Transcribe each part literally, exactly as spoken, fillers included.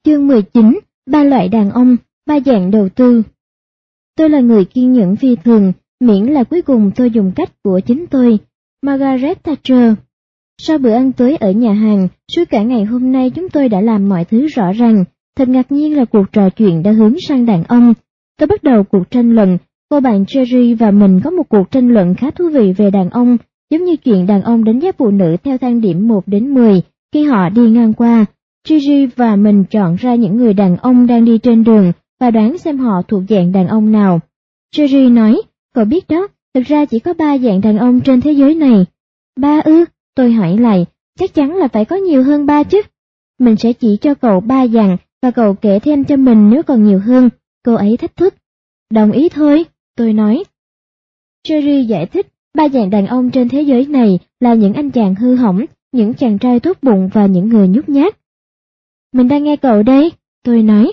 Chương mười chín, ba loại đàn ông, ba dạng đầu tư. Tôi là người kiên nhẫn phi thường, miễn là cuối cùng tôi dùng cách của chính tôi. Margaret Thatcher. Sau bữa ăn tối ở nhà hàng, suốt cả ngày hôm nay chúng tôi đã làm mọi thứ rõ ràng. Thật ngạc nhiên là cuộc trò chuyện đã hướng sang đàn ông. Tôi bắt đầu cuộc tranh luận, cô bạn Jerry và mình có một cuộc tranh luận khá thú vị về đàn ông, giống như chuyện đàn ông đánh giá phụ nữ theo thang điểm một đến mười khi họ đi ngang qua. Jerry và mình chọn ra những người đàn ông đang đi trên đường và đoán xem họ thuộc dạng đàn ông nào. Jerry nói, cậu biết đó, thực ra chỉ có ba dạng đàn ông trên thế giới này. Ba ư? Tôi hỏi lại, chắc chắn là phải có nhiều hơn ba chứ. Mình sẽ chỉ cho cậu ba dạng và cậu kể thêm cho mình nếu còn nhiều hơn, cô ấy thách thức. Đồng ý thôi, tôi nói. Jerry giải thích, ba dạng đàn ông trên thế giới này là những anh chàng hư hỏng, những chàng trai tốt bụng và những người nhút nhát. Mình đang nghe cậu đây, tôi nói.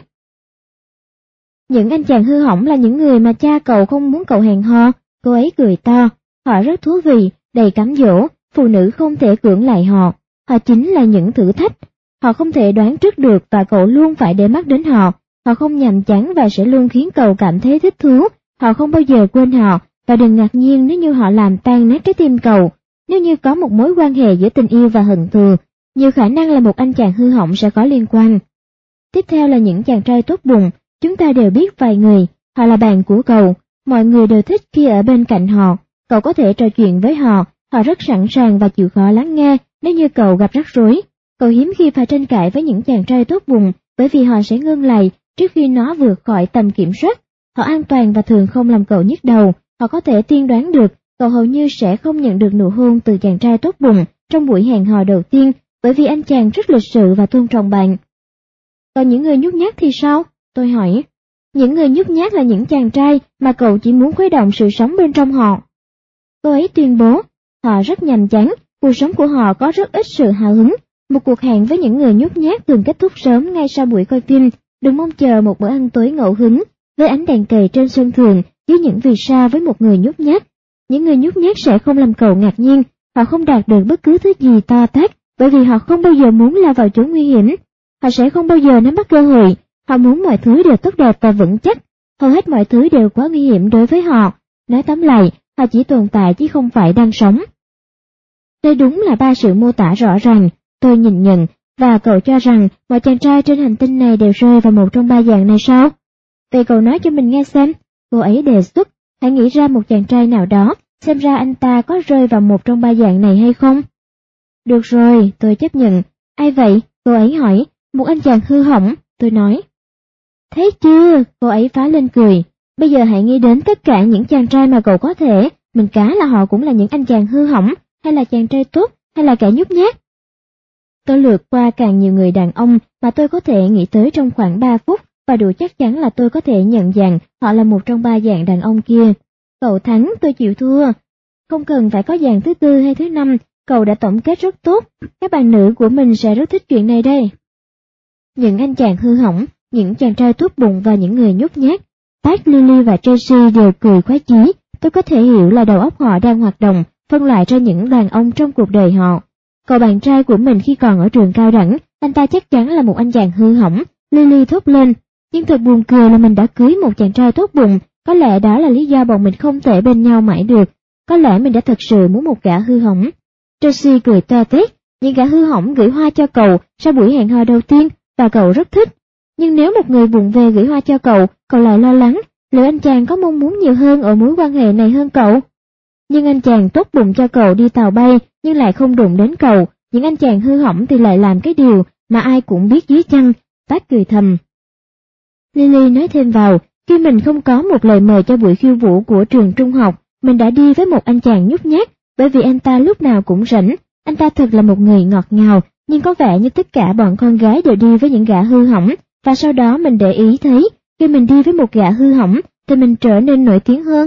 Những anh chàng hư hỏng là những người mà cha cậu không muốn cậu hẹn hò, cô ấy cười to. Họ rất thú vị, đầy cám dỗ, phụ nữ không thể cưỡng lại họ. Họ chính là những thử thách. Họ không thể đoán trước được và cậu luôn phải để mắt đến họ. Họ không nhàm chán và sẽ luôn khiến cậu cảm thấy thích thú. Họ không bao giờ quên họ, và đừng ngạc nhiên nếu như họ làm tan nát trái tim cậu. Nếu như có một mối quan hệ giữa tình yêu và hận thù, nhiều khả năng là một anh chàng hư hỏng sẽ có liên quan. Tiếp theo là những chàng trai tốt bụng, chúng ta đều biết vài người, họ là bạn của cậu, mọi người đều thích khi ở bên cạnh họ, cậu có thể trò chuyện với họ, họ rất sẵn sàng và chịu khó lắng nghe nếu như cậu gặp rắc rối. Cậu hiếm khi phải tranh cãi với những chàng trai tốt bụng, bởi vì họ sẽ ngưng lại trước khi nó vượt khỏi tầm kiểm soát. Họ an toàn và thường không làm cậu nhức đầu, họ có thể tiên đoán được cậu hầu như sẽ không nhận được nụ hôn từ chàng trai tốt bụng trong buổi hẹn hò đầu tiên, bởi vì anh chàng rất lịch sự và tôn trọng bạn. Còn những người nhút nhát thì sao? Tôi hỏi. Những người nhút nhát là những chàng trai mà cậu chỉ muốn khuấy động sự sống bên trong họ. Cô ấy tuyên bố, họ rất nhàm chán, cuộc sống của họ có rất ít sự hào hứng. Một cuộc hẹn với những người nhút nhát thường kết thúc sớm ngay sau buổi coi phim, đừng mong chờ một bữa ăn tối ngẫu hứng, với ánh đèn cầy trên sân thượng, dưới những vì sao với một người nhút nhát. Những người nhút nhát sẽ không làm cậu ngạc nhiên, họ không đạt được bất cứ thứ gì to tát, bởi vì họ không bao giờ muốn lao vào chỗ nguy hiểm. Họ sẽ không bao giờ nắm bắt cơ hội, họ muốn mọi thứ đều tốt đẹp và vững chắc, hầu hết mọi thứ đều quá nguy hiểm đối với họ. Nói tóm lại, họ chỉ tồn tại chứ không phải đang sống. Đây đúng là ba sự mô tả rõ ràng, tôi nhìn nhận, và cậu cho rằng mọi chàng trai trên hành tinh này đều rơi vào một trong ba dạng này sao? Vậy cậu nói cho mình nghe xem, cô ấy đề xuất, hãy nghĩ ra một chàng trai nào đó, xem ra anh ta có rơi vào một trong ba dạng này hay không? Được rồi, tôi chấp nhận. Ai vậy? Cô ấy hỏi. Một anh chàng hư hỏng, tôi nói. Thấy chưa? Cô ấy phá lên cười. Bây giờ hãy nghĩ đến tất cả những chàng trai mà cậu có thể, mình cá là họ cũng là những anh chàng hư hỏng, hay là chàng trai tốt, hay là kẻ nhút nhát. Tôi lượt qua càng nhiều người đàn ông mà tôi có thể nghĩ tới trong khoảng ba phút, và đủ chắc chắn là tôi có thể nhận rằng họ là một trong ba dạng đàn ông kia. Cậu thắng, tôi chịu thua. Không cần phải có dạng thứ tư hay thứ năm, cậu đã tổng kết rất tốt, các bạn nữ của mình sẽ rất thích chuyện này đây. Những anh chàng hư hỏng, những chàng trai tốt bụng và những người nhút nhát. Pat, Lily và Tracy đều cười khoái chí, tôi có thể hiểu là đầu óc họ đang hoạt động, phân loại ra những đàn ông trong cuộc đời họ. Cậu bạn trai của mình khi còn ở trường cao đẳng, anh ta chắc chắn là một anh chàng hư hỏng, Lily thốt lên. Nhưng thật buồn cười là mình đã cưới một chàng trai tốt bụng, có lẽ đó là lý do bọn mình không thể bên nhau mãi được. Có lẽ mình đã thật sự muốn một gã hư hỏng. Tracy cười to tét, những gã hư hỏng gửi hoa cho cậu sau buổi hẹn hò đầu tiên, và cậu rất thích. Nhưng nếu một người vụng về gửi hoa cho cậu, cậu lại lo lắng, liệu anh chàng có mong muốn nhiều hơn ở mối quan hệ này hơn cậu? Nhưng anh chàng tốt bụng cho cậu đi tàu bay, nhưng lại không đụng đến cậu, những anh chàng hư hỏng thì lại làm cái điều mà ai cũng biết dưới chăn. Pat cười thầm. Lily nói thêm vào, khi mình không có một lời mời cho buổi khiêu vũ của trường trung học, mình đã đi với một anh chàng nhút nhát, bởi vì anh ta lúc nào cũng rảnh. Anh ta thật là một người ngọt ngào, nhưng có vẻ như tất cả bọn con gái đều đi với những gã hư hỏng, và sau đó mình để ý thấy, khi mình đi với một gã hư hỏng, thì mình trở nên nổi tiếng hơn.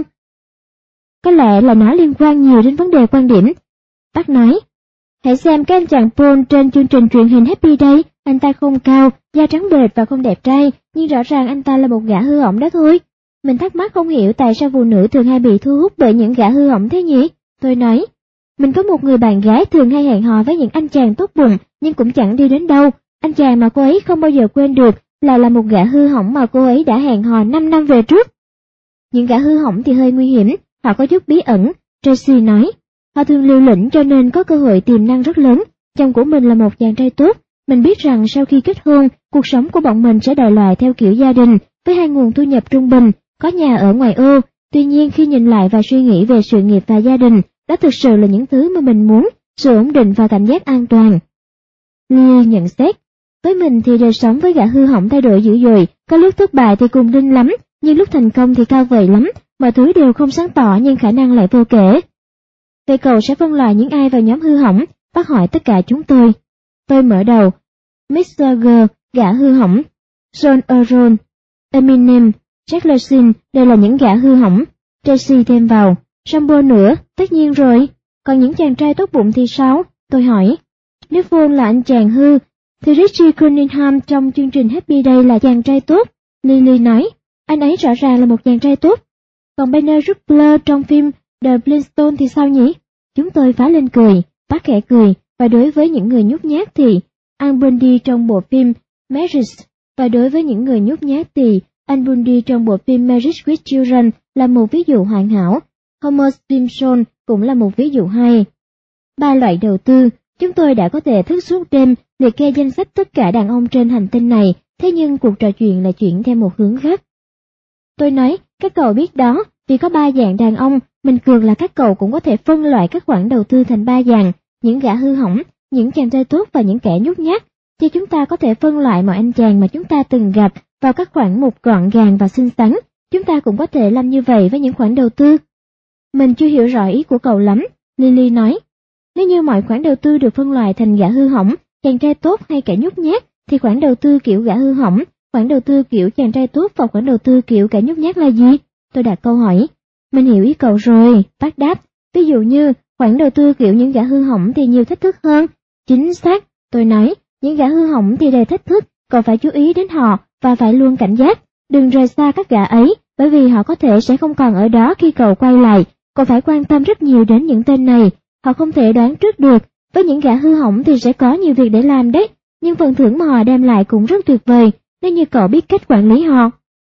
Có lẽ là nó liên quan nhiều đến vấn đề quan điểm. Bác nói, hãy xem cái anh chàng Paul trên chương trình truyền hình Happy Day, anh ta không cao, da trắng bệch và không đẹp trai, nhưng rõ ràng anh ta là một gã hư hỏng đó thôi. Mình thắc mắc không hiểu tại sao phụ nữ thường hay bị thu hút bởi những gã hư hỏng thế nhỉ? Tôi nói, mình có một người bạn gái thường hay hẹn hò với những anh chàng tốt bụng, nhưng cũng chẳng đi đến đâu. Anh chàng mà cô ấy không bao giờ quên được là là một gã hư hỏng mà cô ấy đã hẹn hò năm năm về trước. Những gã hư hỏng thì hơi nguy hiểm, họ có chút bí ẩn, Tracy nói. Họ thường liều lĩnh cho nên có cơ hội tiềm năng rất lớn. Chồng của mình là một chàng trai tốt. Mình biết rằng sau khi kết hôn, cuộc sống của bọn mình sẽ đòi loại theo kiểu gia đình, với hai nguồn thu nhập trung bình, có nhà ở ngoài ô. Tuy nhiên khi nhìn lại và suy nghĩ về sự nghiệp và gia đình, đó thực sự là những thứ mà mình muốn, sự ổn định và cảm giác an toàn. Lily nhận xét, với mình thì đời sống với gã hư hỏng thay đổi dữ dội, có lúc thất bại thì cùng đinh lắm, nhưng lúc thành công thì cao vời lắm, mọi thứ đều không sáng tỏ nhưng khả năng lại vô kể. Vậy cậu sẽ phân loại những ai vào nhóm hư hỏng? Bác hỏi tất cả chúng tôi. Tôi mở đầu. mít giơ Jagger, gã hư hỏng. John Earl, Eminem, Jack Lersin đều là những gã hư hỏng. Tracy thêm vào. Sambo nữa, tất nhiên rồi. Còn những chàng trai tốt bụng thì sao? Tôi hỏi. Nếu Paul là anh chàng hư, thì Richie Cunningham trong chương trình Happy Day là chàng trai tốt. Lily nói. Anh ấy rõ ràng là một chàng trai tốt. Còn Banner Rupler trong phim The Flintstones thì sao nhỉ? Chúng tôi phá lên cười, bác khẽ cười, và đối với những người nhút nhát thì Al Bundy trong bộ phim Marriage, và đối với những người nhút nhát thì Al Bundy trong bộ phim Marriage with Children là một ví dụ hoàn hảo. Homer Simpson cũng là một ví dụ hay. Ba loại đầu tư, chúng tôi đã có thể thức suốt đêm liệt kê danh sách tất cả đàn ông trên hành tinh này, thế nhưng cuộc trò chuyện lại chuyển theo một hướng khác. Tôi nói, các cậu biết đó, vì có ba dạng đàn ông, mình cược là các cậu cũng có thể phân loại các khoản đầu tư thành ba dạng, những gã hư hỏng, những chàng trai tốt và những kẻ nhút nhát. Thì chúng ta có thể phân loại mọi anh chàng mà chúng ta từng gặp vào các khoản mục gọn gàng và xinh xắn. Chúng ta cũng có thể làm như vậy với những khoản đầu tư. Mình chưa hiểu rõ ý của cậu lắm, Lily nói. Nếu như mọi khoản đầu tư được phân loại thành gã hư hỏng, chàng trai tốt hay kẻ nhút nhát, thì khoản đầu tư kiểu gã hư hỏng, khoản đầu tư kiểu chàng trai tốt và khoản đầu tư kiểu kẻ nhút nhát là gì? Tôi đặt câu hỏi. Mình hiểu ý cậu rồi, bác đáp. Ví dụ như, khoản đầu tư kiểu những gã hư hỏng thì nhiều thách thức hơn. Chính xác, tôi nói, những gã hư hỏng thì đầy thách thức, cậu phải chú ý đến họ và phải luôn cảnh giác. Đừng rời xa các gã ấy, bởi vì họ có thể sẽ không còn ở đó khi cậu quay lại. Cậu phải quan tâm rất nhiều đến những tên này, họ không thể đoán trước được. Với những gã hư hỏng thì sẽ có nhiều việc để làm đấy, nhưng phần thưởng mà họ đem lại cũng rất tuyệt vời, nếu như cậu biết cách quản lý họ.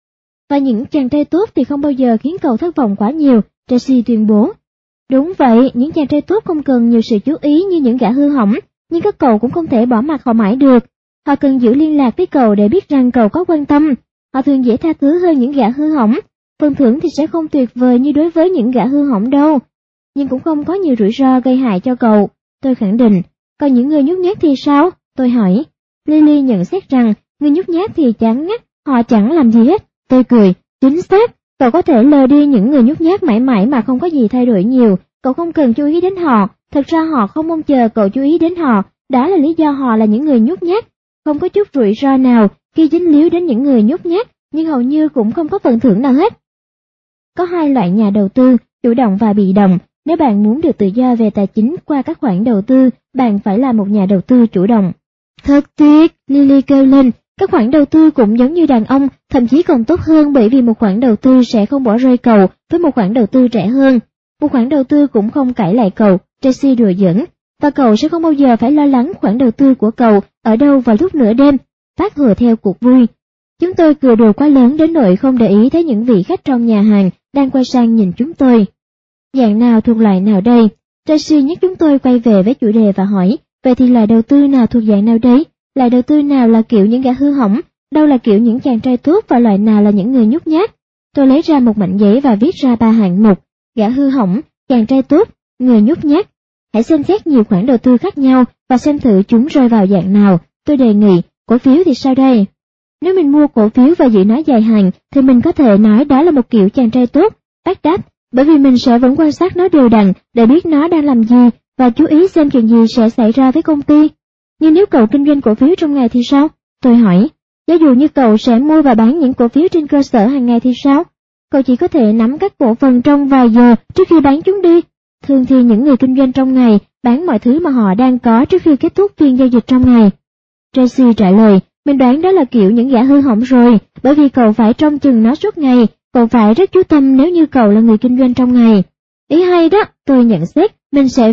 Và những chàng trai tốt thì không bao giờ khiến cậu thất vọng quá nhiều, Tracy tuyên bố. Đúng vậy, những chàng trai tốt không cần nhiều sự chú ý như những gã hư hỏng, nhưng các cậu cũng không thể bỏ mặc họ mãi được. Họ cần giữ liên lạc với cậu để biết rằng cậu có quan tâm. Họ thường dễ tha thứ hơn những gã hư hỏng. Phần thưởng thì sẽ không tuyệt vời như đối với những gã hư hỏng đâu, nhưng cũng không có nhiều rủi ro gây hại cho cậu, tôi khẳng định. Còn những người nhút nhát thì sao? Tôi hỏi. Lily nhận xét rằng, người nhút nhát thì chán ngắt, họ chẳng làm gì hết. Tôi cười, chính xác, cậu có thể lờ đi những người nhút nhát mãi mãi mà không có gì thay đổi nhiều, cậu không cần chú ý đến họ, thật ra họ không mong chờ cậu chú ý đến họ, đó là lý do họ là những người nhút nhát. Không có chút rủi ro nào khi dính líu đến những người nhút nhát, nhưng hầu như cũng không có phần thưởng nào hết. Có hai loại nhà đầu tư, chủ động và bị động. Nếu bạn muốn được tự do về tài chính qua các khoản đầu tư, bạn phải là một nhà đầu tư chủ động. Thật tiếc, Lily kêu lên, các khoản đầu tư cũng giống như đàn ông, thậm chí còn tốt hơn bởi vì một khoản đầu tư sẽ không bỏ rơi cậu với một khoản đầu tư rẻ hơn. Một khoản đầu tư cũng không cãi lại cậu, Tracy đùa giỡn, và cậu sẽ không bao giờ phải lo lắng khoản đầu tư của cậu ở đâu vào lúc nửa đêm. Phát hùa theo cuộc vui. Chúng tôi cười đùa quá lớn đến nỗi không để ý thấy những vị khách trong nhà hàng đang quay sang nhìn chúng tôi. Dạng nào thuộc loại nào đây? Tracy nhắc chúng tôi quay về với chủ đề và hỏi, vậy thì loại đầu tư nào thuộc dạng nào đấy? Loại đầu tư nào là kiểu những gã hư hỏng, đâu là kiểu những chàng trai tốt và loại nào là những người nhút nhát? Tôi lấy ra một mảnh giấy và viết ra ba hạng mục, gã hư hỏng, chàng trai tốt, người nhút nhát. Hãy xem xét nhiều khoản đầu tư khác nhau và xem thử chúng rơi vào dạng nào. Tôi đề nghị, cổ phiếu thì sao đây? Nếu mình mua cổ phiếu và giữ nó dài hạn thì mình có thể nói đó là một kiểu chàng trai tốt, bác đáp, bởi vì mình sẽ vẫn quan sát nó đều đặn để biết nó đang làm gì và chú ý xem chuyện gì sẽ xảy ra với công ty. Nhưng nếu cậu kinh doanh cổ phiếu trong ngày thì sao? Tôi hỏi, giả dụ như cậu sẽ mua và bán những cổ phiếu trên cơ sở hàng ngày thì sao? Cậu chỉ có thể nắm các cổ phần trong vài giờ trước khi bán chúng đi. Thường thì những người kinh doanh trong ngày bán mọi thứ mà họ đang có trước khi kết thúc phiên giao dịch trong ngày. Tracy trả lời, mình đoán đó là kiểu những gã hư hỏng rồi, bởi vì cậu phải trông chừng nó suốt ngày, cậu phải rất chú tâm nếu như cậu là người kinh doanh trong ngày. Ý hay đó, tôi nhận xét, mình sẽ viết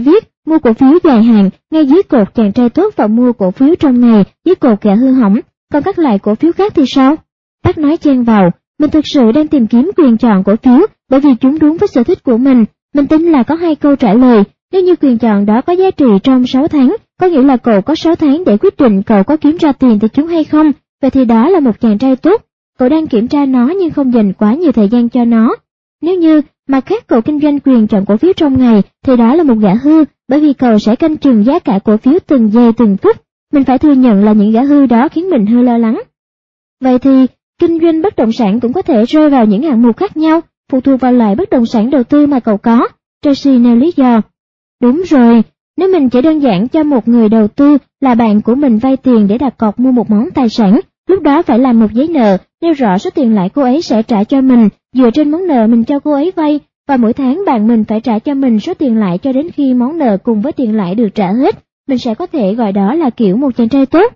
mua cổ phiếu dài hạn ngay dưới cột chàng trai tốt và mua cổ phiếu trong ngày dưới cột gã hư hỏng, còn các loại cổ phiếu khác thì sao? Bác nói chen vào, mình thực sự đang tìm kiếm quyền chọn cổ phiếu bởi vì chúng đúng với sở thích của mình. Mình tin là có hai câu trả lời, nếu như quyền chọn đó có giá trị trong sáu tháng, có nghĩa là cậu có sáu tháng để quyết định cậu có kiếm ra tiền từ chúng hay không, vậy thì đó là một chàng trai tốt. Cậu đang kiểm tra nó nhưng không dành quá nhiều thời gian cho nó. Nếu như mà khác cậu kinh doanh quyền chọn cổ phiếu trong ngày thì đó là một gã hư, bởi vì cậu sẽ canh chừng giá cả cổ phiếu từng giây từng phút. Mình phải thừa nhận là những gã hư đó khiến mình hơi lo lắng. Vậy thì kinh doanh bất động sản cũng có thể rơi vào những hạng mục khác nhau, phụ thuộc vào loại bất động sản đầu tư mà cậu có. Tracy nêu lý do. Đúng rồi, nếu mình chỉ đơn giản cho một người đầu tư là bạn của mình vay tiền để đặt cọc mua một món tài sản, lúc đó phải làm một giấy nợ, nêu rõ số tiền lãi cô ấy sẽ trả cho mình dựa trên món nợ mình cho cô ấy vay, và mỗi tháng bạn mình phải trả cho mình số tiền lãi cho đến khi món nợ cùng với tiền lãi được trả hết. Mình sẽ có thể gọi đó là kiểu một chàng trai tốt.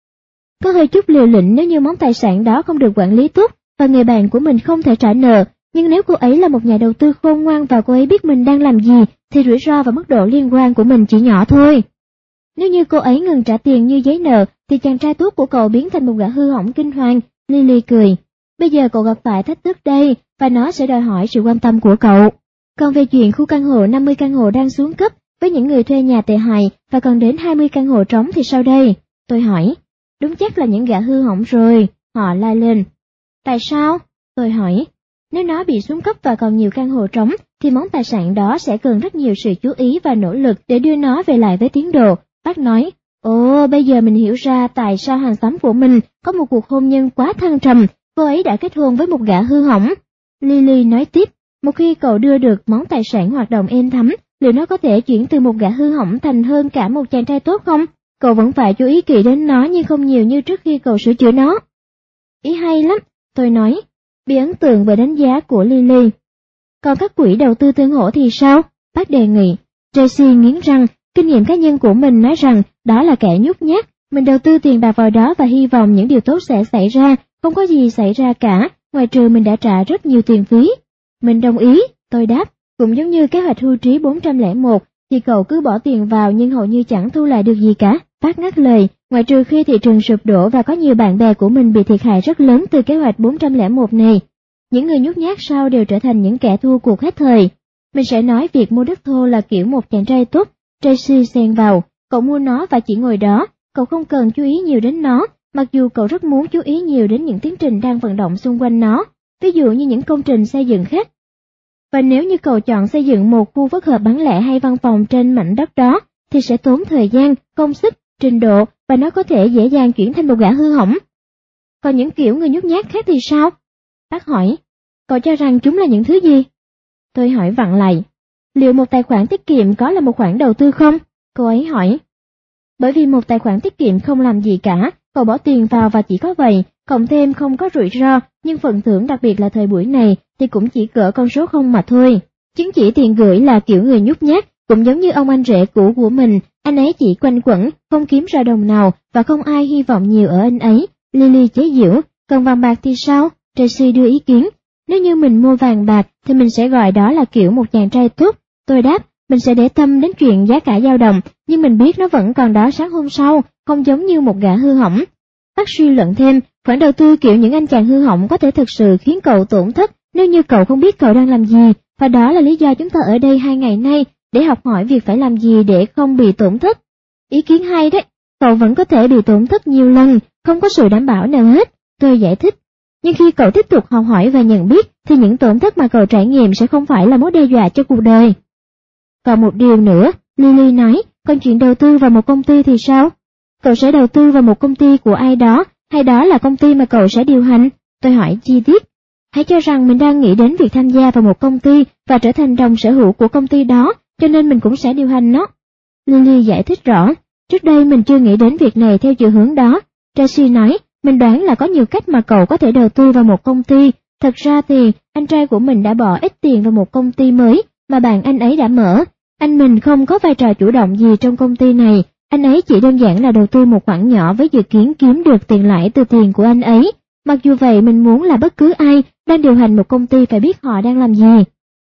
Có hơi chút liều lĩnh nếu như món tài sản đó không được quản lý tốt và người bạn của mình không thể trả nợ, nhưng nếu cô ấy là một nhà đầu tư khôn ngoan và cô ấy biết mình đang làm gì thì rủi ro và mức độ liên quan của mình chỉ nhỏ thôi. Nếu như cô ấy ngừng trả tiền như giấy nợ thì chàng trai tốt của cậu biến thành một gã hư hỏng kinh hoàng. Lily cười. Bây giờ cậu gặp phải thách thức đây và nó sẽ đòi hỏi sự quan tâm của cậu. Còn về chuyện khu căn hộ năm mươi căn hộ đang xuống cấp với những người thuê nhà tệ hại và còn đến hai mươi căn hộ trống thì sao đây? Tôi hỏi. Đúng chắc là những gã hư hỏng rồi, họ la lên. Tại sao? Tôi hỏi. Nếu nó bị xuống cấp và còn nhiều căn hộ trống thì món tài sản đó sẽ cần rất nhiều sự chú ý và nỗ lực để đưa nó về lại với tiến độ. Bác nói, ồ bây giờ mình hiểu ra tại sao hàng xóm của mình có một cuộc hôn nhân quá thăng trầm, cô ấy đã kết hôn với một gã hư hỏng. Lily nói tiếp, một khi cậu đưa được món tài sản hoạt động êm thấm, liệu nó có thể chuyển từ một gã hư hỏng thành hơn cả một chàng trai tốt không? Cậu vẫn phải chú ý kỹ đến nó nhưng không nhiều như trước khi cậu sửa chữa nó. Ý hay lắm, tôi nói, bị ấn tượng bởi đánh giá của Lily. Còn các quỹ đầu tư tương hỗ thì sao? Bác đề nghị. Tracy nghiến răng, kinh nghiệm cá nhân của mình nói rằng đó là kẻ nhút nhát, mình đầu tư tiền bạc vào đó và hy vọng những điều tốt sẽ xảy ra, không có gì xảy ra cả, ngoài trừ mình đã trả rất nhiều tiền phí. Mình đồng ý, tôi đáp, cũng giống như kế hoạch hưu trí bốn không một, thì cậu cứ bỏ tiền vào nhưng hầu như chẳng thu lại được gì cả. Bác ngắt lời, ngoại trừ khi thị trường sụp đổ và có nhiều bạn bè của mình bị thiệt hại rất lớn từ kế hoạch bốn không một này. Những người nhút nhát sau đều trở thành những kẻ thua cuộc hết thời. Mình sẽ nói việc mua đất thô là kiểu một chàng trai tốt. Tracy xen vào, cậu mua nó và chỉ ngồi đó, cậu không cần chú ý nhiều đến nó, mặc dù cậu rất muốn chú ý nhiều đến những tiến trình đang vận động xung quanh nó, ví dụ như những công trình xây dựng khác. Và nếu như cậu chọn xây dựng một khu phức hợp bán lẻ hay văn phòng trên mảnh đất đó, thì sẽ tốn thời gian, công sức, trình độ và nó có thể dễ dàng chuyển thành một gã hư hỏng. Còn những kiểu người nhút nhát khác thì sao? Bác hỏi, cậu cho rằng chúng là những thứ gì? Tôi hỏi vặn lại, liệu một tài khoản tiết kiệm có là một khoản đầu tư không? Cô ấy hỏi. Bởi vì một tài khoản tiết kiệm không làm gì cả, cậu bỏ tiền vào và chỉ có vậy, cộng thêm không có rủi ro, nhưng phần thưởng đặc biệt là thời buổi này thì cũng chỉ cỡ con số không mà thôi. Chứng chỉ tiền gửi là kiểu người nhút nhát, cũng giống như ông anh rể cũ của mình, anh ấy chỉ quanh quẩn, không kiếm ra đồng nào và không ai hy vọng nhiều ở anh ấy. Lily chế giễu, còn vàng bạc thì sao? Tracy đưa ý kiến. Nếu như mình mua vàng bạc thì mình sẽ gọi đó là kiểu một chàng trai tốt. Tôi đáp, mình sẽ để tâm đến chuyện giá cả dao động, nhưng mình biết nó vẫn còn đó sáng hôm sau, không giống như một gã hư hỏng. Bác suy luận thêm, khoản đầu tư kiểu những anh chàng hư hỏng có thể thực sự khiến cậu tổn thất nếu như cậu không biết cậu đang làm gì, và đó là lý do chúng ta ở đây hai ngày nay, để học hỏi việc phải làm gì để không bị tổn thất. Ý kiến hay đấy, cậu vẫn có thể bị tổn thất nhiều lần, không có sự đảm bảo nào hết, tôi giải thích. Nhưng khi cậu tiếp tục học hỏi và nhận biết, thì những tổn thất mà cậu trải nghiệm sẽ không phải là mối đe dọa cho cuộc đời. Còn một điều nữa, Lily nói, còn chuyện đầu tư vào một công ty thì sao? Cậu sẽ đầu tư vào một công ty của ai đó, hay đó là công ty mà cậu sẽ điều hành? Tôi hỏi chi tiết. Hãy cho rằng mình đang nghĩ đến việc tham gia vào một công ty và trở thành đồng sở hữu của công ty đó, cho nên mình cũng sẽ điều hành nó. Lily giải thích rõ, trước đây mình chưa nghĩ đến việc này theo chiều hướng đó. Tracy nói, mình đoán là có nhiều cách mà cậu có thể đầu tư vào một công ty. Thật ra thì, anh trai của mình đã bỏ ít tiền vào một công ty mới mà bạn anh ấy đã mở. Anh mình không có vai trò chủ động gì trong công ty này, anh ấy chỉ đơn giản là đầu tư một khoản nhỏ với dự kiến kiếm được tiền lãi từ tiền của anh ấy. Mặc dù vậy mình muốn là bất cứ ai đang điều hành một công ty phải biết họ đang làm gì.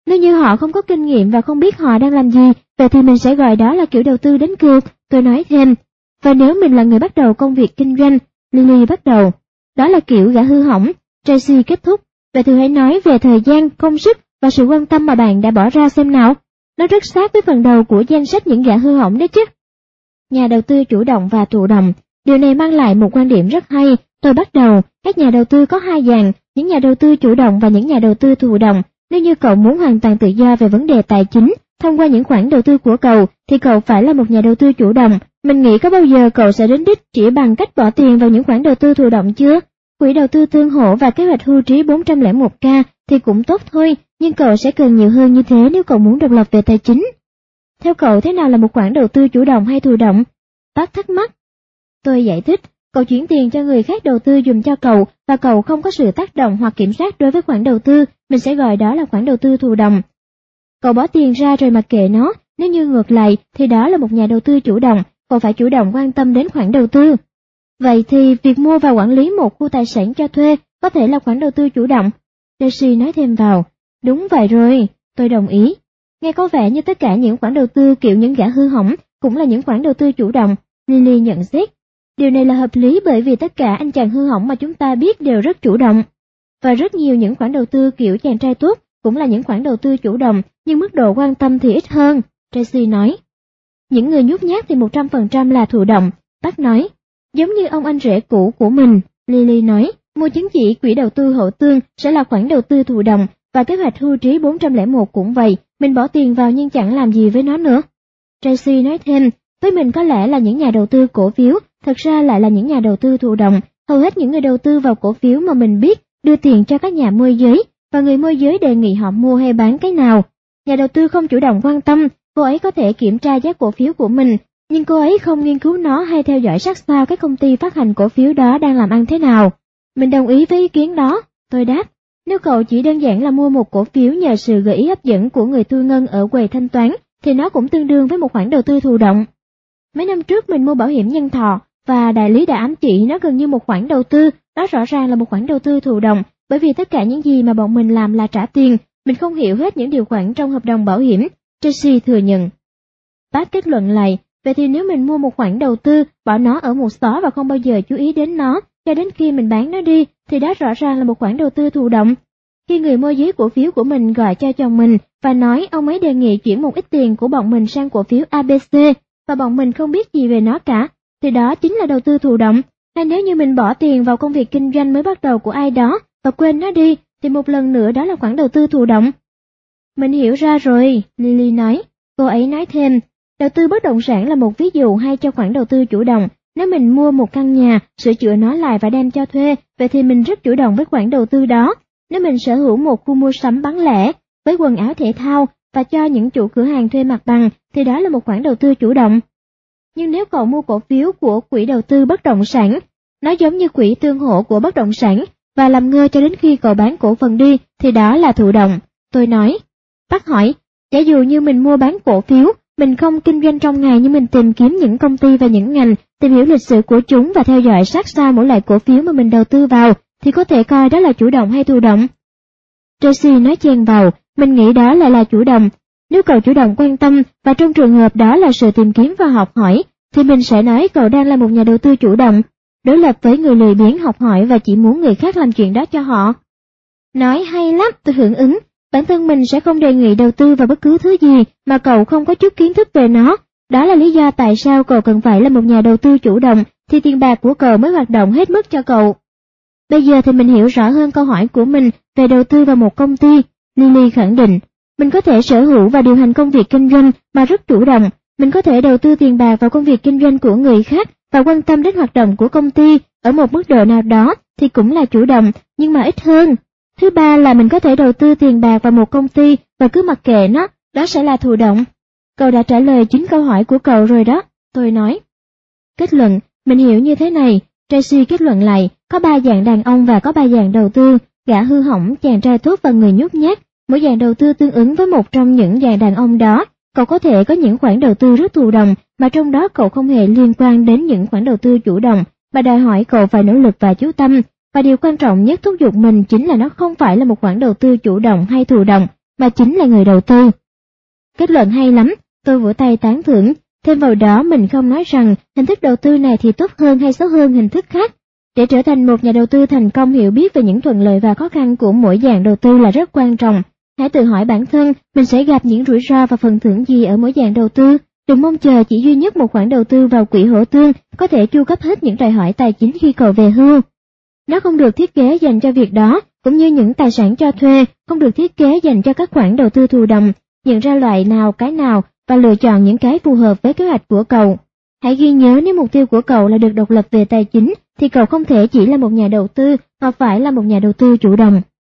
Nếu như họ không có kinh nghiệm và không biết họ đang làm gì, vậy thì mình sẽ gọi đó là kiểu đầu tư đánh cược, tôi nói thêm. Và nếu mình là người bắt đầu công việc kinh doanh, Lily bắt đầu, đó là kiểu gã hư hỏng. Tracy kết thúc, vậy thì hãy nói về thời gian, công sức và sự quan tâm mà bạn đã bỏ ra xem nào. Nó rất sát với phần đầu của danh sách những gã hư hỏng đấy chứ. Nhà đầu tư chủ động và thụ động, điều này mang lại một quan điểm rất hay. Tôi bắt đầu, các nhà đầu tư có hai dạng, những nhà đầu tư chủ động và những nhà đầu tư thụ động. Nếu như cậu muốn hoàn toàn tự do về vấn đề tài chính, thông qua những khoản đầu tư của cậu, thì cậu phải là một nhà đầu tư chủ động. Mình nghĩ có bao giờ cậu sẽ đến đích chỉ bằng cách bỏ tiền vào những khoản đầu tư thụ động chưa? Quỹ đầu tư tương hỗ và kế hoạch hưu trí bốn không một k thì cũng tốt thôi, nhưng cậu sẽ cần nhiều hơn như thế nếu cậu muốn độc lập về tài chính. Theo cậu, thế nào là một khoản đầu tư chủ động hay thụ động? Bác thắc mắc. Tôi giải thích, cậu chuyển tiền cho người khác đầu tư dùm cho cậu và cậu không có sự tác động hoặc kiểm soát đối với khoản đầu tư, mình sẽ gọi đó là khoản đầu tư thụ động. Cậu bỏ tiền ra rồi mặc kệ nó, nếu như ngược lại thì đó là một nhà đầu tư chủ động, cậu phải chủ động quan tâm đến khoản đầu tư. Vậy thì việc mua và quản lý một khu tài sản cho thuê có thể là khoản đầu tư chủ động. Daisy nói thêm vào, đúng vậy rồi, tôi đồng ý. Nghe có vẻ như tất cả những khoản đầu tư kiểu những gã hư hỏng cũng là những khoản đầu tư chủ động, Lily nhận xét. Điều này là hợp lý bởi vì tất cả anh chàng hư hỏng mà chúng ta biết đều rất chủ động. Và rất nhiều những khoản đầu tư kiểu chàng trai tốt cũng là những khoản đầu tư chủ động, nhưng mức độ quan tâm thì ít hơn, Tracy nói. Những người nhút nhát thì một trăm phần trăm là thụ động, bác nói. Giống như ông anh rể cũ của mình, Lily nói, mua chứng chỉ quỹ đầu tư hậu tương sẽ là khoản đầu tư thụ động, và kế hoạch hưu trí bốn không một cũng vậy, mình bỏ tiền vào nhưng chẳng làm gì với nó nữa. Tracy nói thêm, với mình có lẽ là những nhà đầu tư cổ phiếu, thật ra lại là những nhà đầu tư thụ động. Hầu hết những người đầu tư vào cổ phiếu mà mình biết đưa tiền cho các nhà môi giới, và người môi giới đề nghị họ mua hay bán cái nào. Nhà đầu tư không chủ động quan tâm, cô ấy có thể kiểm tra giá cổ phiếu của mình, nhưng cô ấy không nghiên cứu nó hay theo dõi sát sao các công ty phát hành cổ phiếu đó đang làm ăn thế nào. Mình đồng ý với ý kiến đó, tôi đáp. Nếu cậu chỉ đơn giản là mua một cổ phiếu nhờ sự gợi ý hấp dẫn của người thu ngân ở quầy thanh toán, thì nó cũng tương đương với một khoản đầu tư thụ động. Mấy năm trước mình mua bảo hiểm nhân thọ, và đại lý đã ám chỉ nó gần như một khoản đầu tư, đó rõ ràng là một khoản đầu tư thụ động, bởi vì tất cả những gì mà bọn mình làm là trả tiền, mình không hiểu hết những điều khoản trong hợp đồng bảo hiểm, Tracy thừa nhận. Pat kết luận lại, vậy thì nếu mình mua một khoản đầu tư, bỏ nó ở một xó và không bao giờ chú ý đến nó, cho đến khi mình bán nó đi, thì đó rõ ràng là một khoản đầu tư thụ động. Khi người môi giới cổ phiếu của mình gọi cho chồng mình và nói ông ấy đề nghị chuyển một ít tiền của bọn mình sang cổ phiếu a bê xê, và bọn mình không biết gì về nó cả, thì đó chính là đầu tư thụ động. Hay nếu như mình bỏ tiền vào công việc kinh doanh mới bắt đầu của ai đó và quên nó đi, thì một lần nữa đó là khoản đầu tư thụ động. Mình hiểu ra rồi, Lily nói. Cô ấy nói thêm, đầu tư bất động sản là một ví dụ hay cho khoản đầu tư chủ động. Nếu mình mua một căn nhà, sửa chữa nó lại và đem cho thuê, vậy thì mình rất chủ động với khoản đầu tư đó. Nếu mình sở hữu một khu mua sắm bán lẻ với quần áo thể thao và cho những chủ cửa hàng thuê mặt bằng, thì đó là một khoản đầu tư chủ động. Nhưng nếu cậu mua cổ phiếu của quỹ đầu tư bất động sản, nó giống như quỹ tương hỗ của bất động sản, và làm ngơ cho đến khi cậu bán cổ phần đi, thì đó là thụ động. Tôi nói. Bác hỏi, giả dụ như mình mua bán cổ phiếu, mình không kinh doanh trong ngày nhưng mình tìm kiếm những công ty và những ngành, tìm hiểu lịch sử của chúng và theo dõi sát sao mỗi loại cổ phiếu mà mình đầu tư vào, thì có thể coi đó là chủ động hay thụ động? Tracy nói chen vào, mình nghĩ đó lại là chủ động. Nếu cậu chủ động quan tâm, và trong trường hợp đó là sự tìm kiếm và học hỏi, thì mình sẽ nói cậu đang là một nhà đầu tư chủ động, đối lập với người lười biếng học hỏi và chỉ muốn người khác làm chuyện đó cho họ. Nói hay lắm, tôi hưởng ứng. Bản thân mình sẽ không đề nghị đầu tư vào bất cứ thứ gì mà cậu không có chút kiến thức về nó. Đó là lý do tại sao cậu cần phải là một nhà đầu tư chủ động, thì tiền bạc của cậu mới hoạt động hết mức cho cậu. Bây giờ thì mình hiểu rõ hơn câu hỏi của mình về đầu tư vào một công ty, Lily khẳng định. Mình có thể sở hữu và điều hành công việc kinh doanh mà rất chủ động. Mình có thể đầu tư tiền bạc vào công việc kinh doanh của người khác và quan tâm đến hoạt động của công ty ở một mức độ nào đó thì cũng là chủ động, nhưng mà ít hơn. Thứ ba là mình có thể đầu tư tiền bạc vào một công ty và cứ mặc kệ nó, đó sẽ là thụ động. Cậu đã trả lời chính câu hỏi của cậu rồi đó, tôi nói. Kết luận, mình hiểu như thế này, Tracy kết luận lại, có ba dạng đàn ông và có ba dạng đầu tư, gã hư hỏng, chàng trai tốt và người nhút nhát. Mỗi dạng đầu tư tương ứng với một trong những dạng đàn ông đó. Cậu có thể có những khoản đầu tư rất thụ động, mà trong đó cậu không hề liên quan đến những khoản đầu tư chủ động, mà đòi hỏi cậu phải nỗ lực và chú tâm. Và điều quan trọng nhất thúc giục mình chính là nó không phải là một khoản đầu tư chủ động hay thụ động, mà chính là người đầu tư. Kết luận hay lắm, tôi vỗ tay tán thưởng. Thêm vào đó mình không nói rằng hình thức đầu tư này thì tốt hơn hay xấu hơn hình thức khác. Để trở thành một nhà đầu tư thành công, hiểu biết về những thuận lợi và khó khăn của mỗi dạng đầu tư là rất quan trọng. Hãy tự hỏi bản thân mình sẽ gặp những rủi ro và phần thưởng gì ở mỗi dạng đầu tư. Đừng mong chờ chỉ duy nhất một khoản đầu tư vào quỹ hỗ tương có thể chu cấp hết những đòi hỏi tài chính khi cậu về hưu. Nó không được thiết kế dành cho việc đó, cũng như những tài sản cho thuê không được thiết kế dành cho các khoản đầu tư thụ động. Nhận ra loại nào cái nào và lựa chọn những cái phù hợp với kế hoạch của cậu. Hãy ghi nhớ, nếu mục tiêu của cậu là được độc lập về tài chính thì cậu không thể chỉ là một nhà đầu tư mà phải là một nhà đầu tư chủ động.